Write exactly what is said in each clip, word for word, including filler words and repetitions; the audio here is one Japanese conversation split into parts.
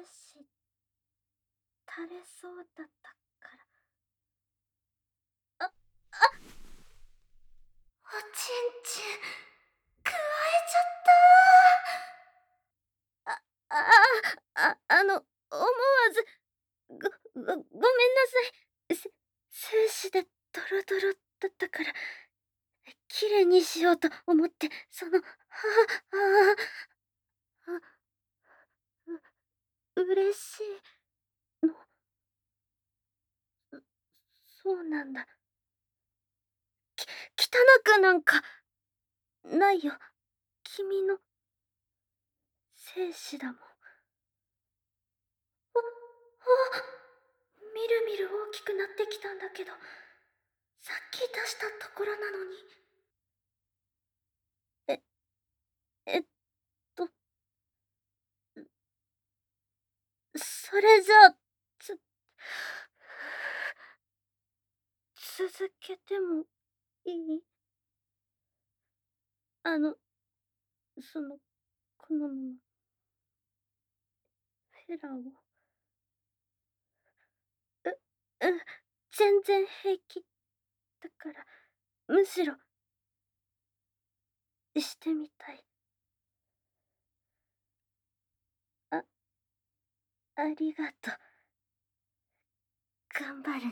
子垂れそうだったから。あ、あ、おちんちんくわえちゃった。あ、ああ、あの、思わず、ご、ご、ごめんなさい。せ、精子でドロドロだったから、きれいにしようと思って、その、はあ、ああ、う、嬉しいの。そうなんだ。き、汚くなんか、ないよ。君の、精子だもん。あ、あ、みるみる大きくなってきたんだけど、さっき出したところなのに。え、えっと、それじゃあ、つ、続けてもいい？あの、その、このまま、フェラを。う、うん、全然平気。だから、むしろ、してみたい。あ、ありがとう。頑張るね。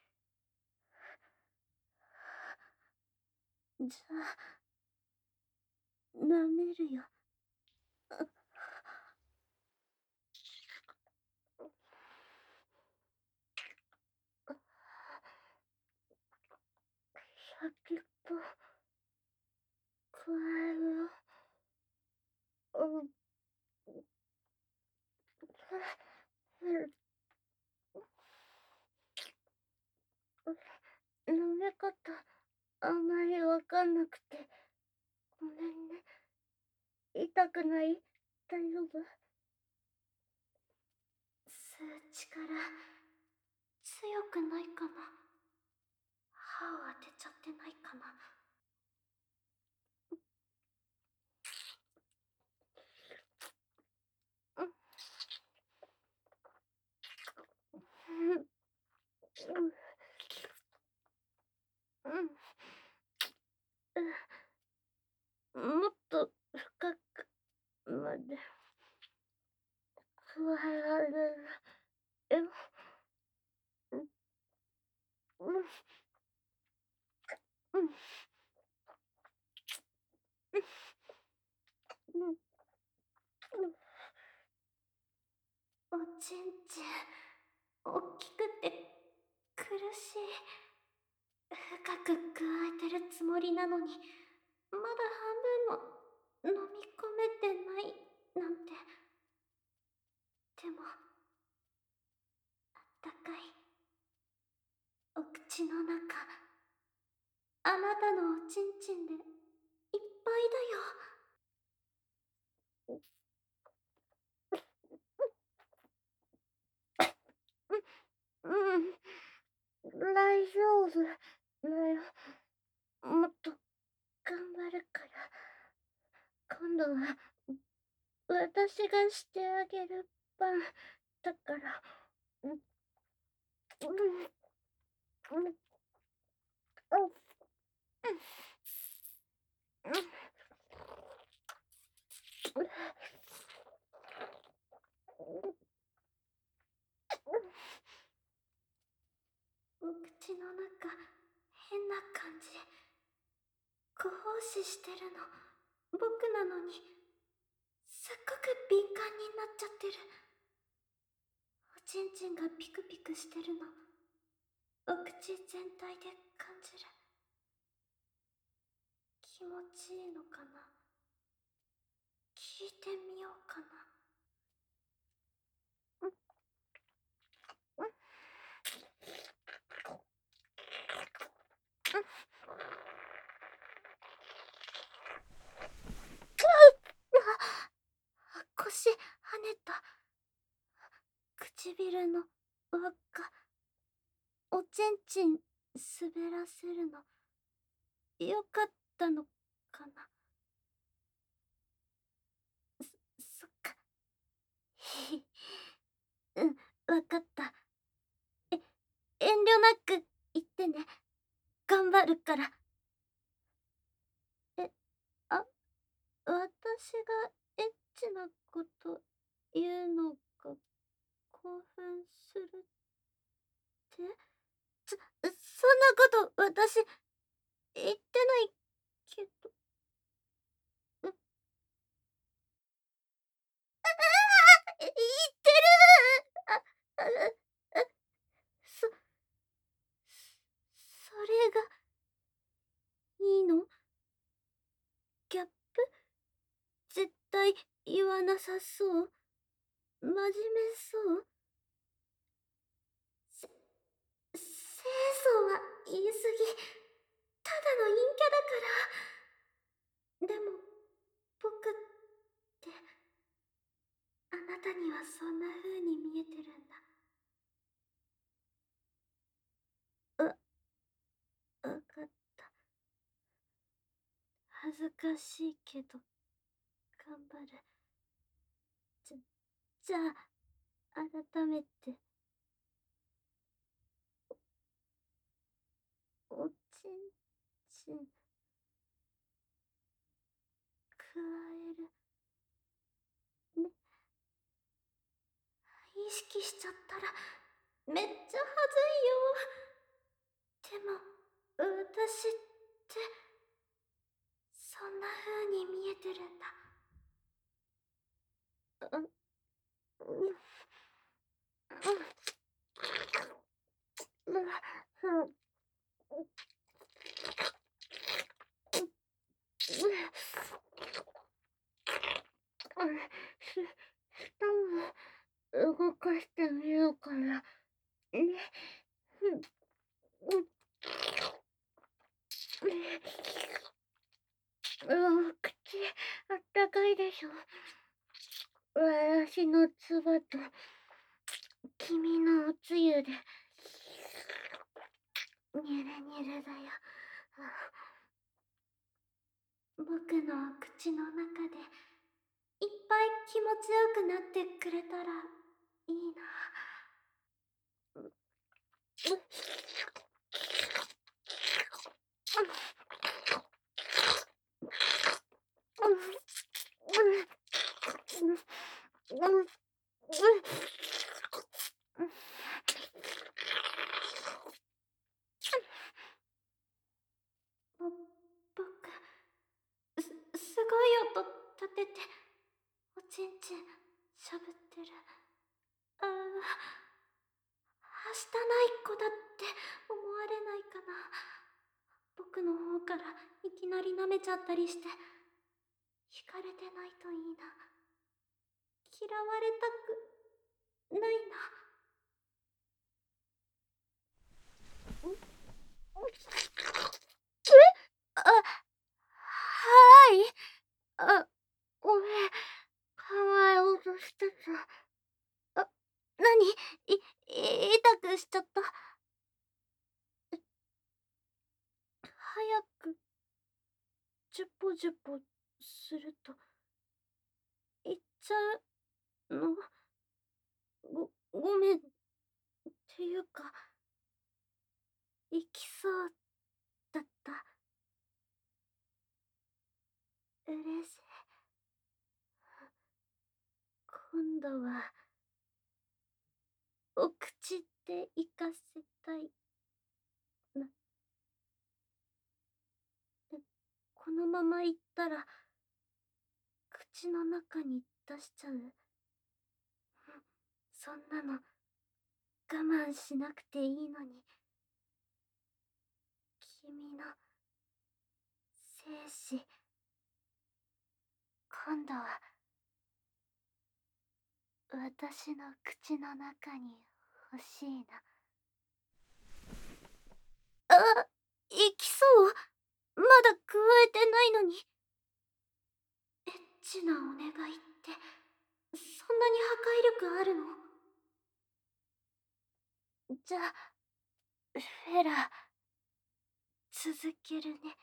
じゃあ、舐めるよ。先っぽ、加えるよ。うん。舐め方、あまりわかんなくて、ごめんね。痛くない？大丈夫？吸う力、強くないかな？歯を当てちゃってないかな？うん。うん。うん。うん。もっと深くまで加えられる。え、うん。うん。うん。うん。おちんちん、おっきくて苦しい。深く加えてるつもりなのに、まだ半分も飲み込めてないなんて。でも、あったかい。お口の中、あなたのおちんちんでいっぱいだよ。うん、うん、大丈夫だよ。もっと頑張るから。今度は、私がしてあげる番だから。うん、うん、うん、うん、うん。お口の中、変な感じ。ご奉仕してるの、僕なのに、すっごく敏感になっちゃってる。おちんちんがピクピクしてるの、お口全体で感じる。気持ちいいのかな？聞いてみようかな。うん、うん、うん。あ、腰跳ねた。唇の輪っか、おちんちん滑らせるのよかったのかな？そ、そっか。 うん、わかった。え、遠慮なく言ってね。頑張るから。え、あ、私がエッチなこと言うのが興奮するってそ、そんなこと私言ってないけど。う、言ってるあ、あ、あ、そ、それがいいの？ギャップ絶対言わなさそう。真面目そう。せ、清楚は言い過ぎ。ただの陰キャだから。でも、僕って、あなたにはそんな風に見えてるんだ。わ、わかった。恥ずかしいけど、頑張る。じゃ、じゃあ、改めて、おちんちん、加える。ね、意識しちゃったら、めっちゃはずいよ。でも、私って、そんな風に見えてるんだ。うん、うん、うん、うん、うん、うん、し、舌も動かしてみようかな。ね。うん、うん、うん、口、あったかいでしょ。私の唾と、君のおつゆで、ニュルニュルだよ。僕の口の中で、いっぱい気持ちよくなってくれたらいいな。うん、うん、うん、うん、ぼ、僕、す、すごい音立てて、おちんちんしゃぶってる。ああ、はしたない子だって思われないかな。僕の方からいきなり舐めちゃったりして、惹かれてないといいな。嫌われたくないな。あ、はーい。あ、ごめん。考えようとしてた。あ、なに？い、痛くしちゃった。早く、ジュポジュポすると、いっちゃうの？ご、ごめん。っていうか、行きそうだった。嬉しい。今度は、お口で行かせたいな。え、このまま行ったら、口の中に出しちゃう。そんなの、我慢しなくていいのに。君の、精子、今度は、私の口の中に欲しいな。あ、行きそう？まだ加えてないのに。エッチなお願いって、そんなに破壊力あるの？じゃあ、フェラ、続けるね。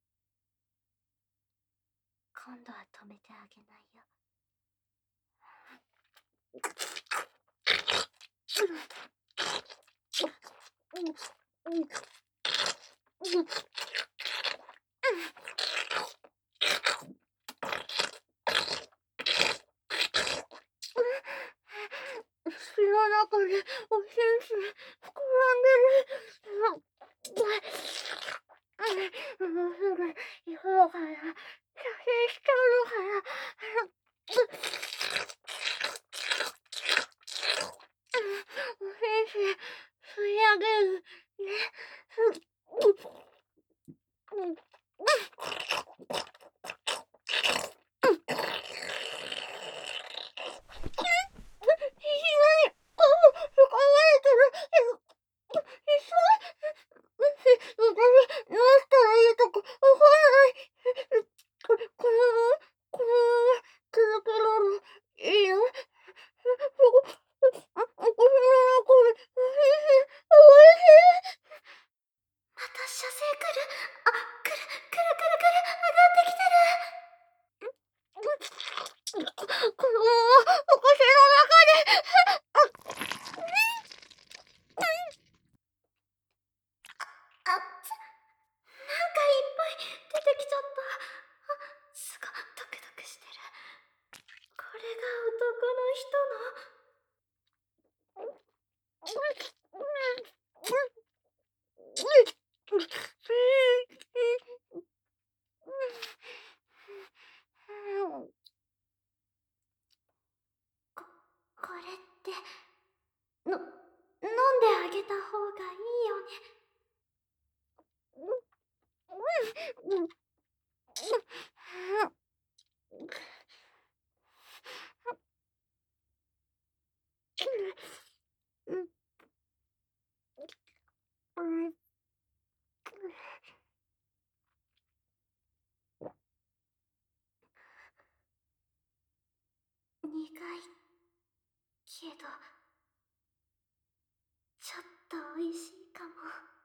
今度は止めてあげないよ。 口の中でおセンス膨らんでる。もうすぐ行くのかな。射精しちゃうのかな。おセンス吸い上げるね。また射精来る。あ、来る、来る来る来る。上がってきてる。このお腰の中で。あっつ、なんかいっぱい出てきちゃった。あ、すごいドクドクしてる。これが男の人の。こ、これって、の、飲んであげた方がいいよね。苦いけどちょっと美味しいかも。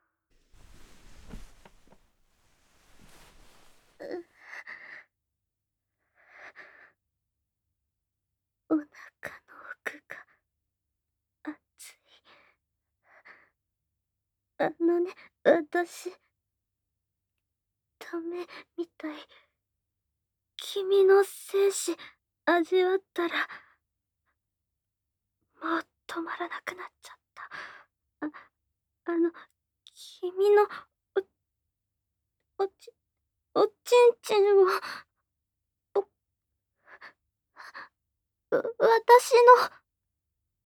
お腹の奥が熱い。あのね、私ダメみたい。君の精子味わったらもう止まらなくなっちゃった。あ、あの、君のお、おち、おちんちんを、お、私の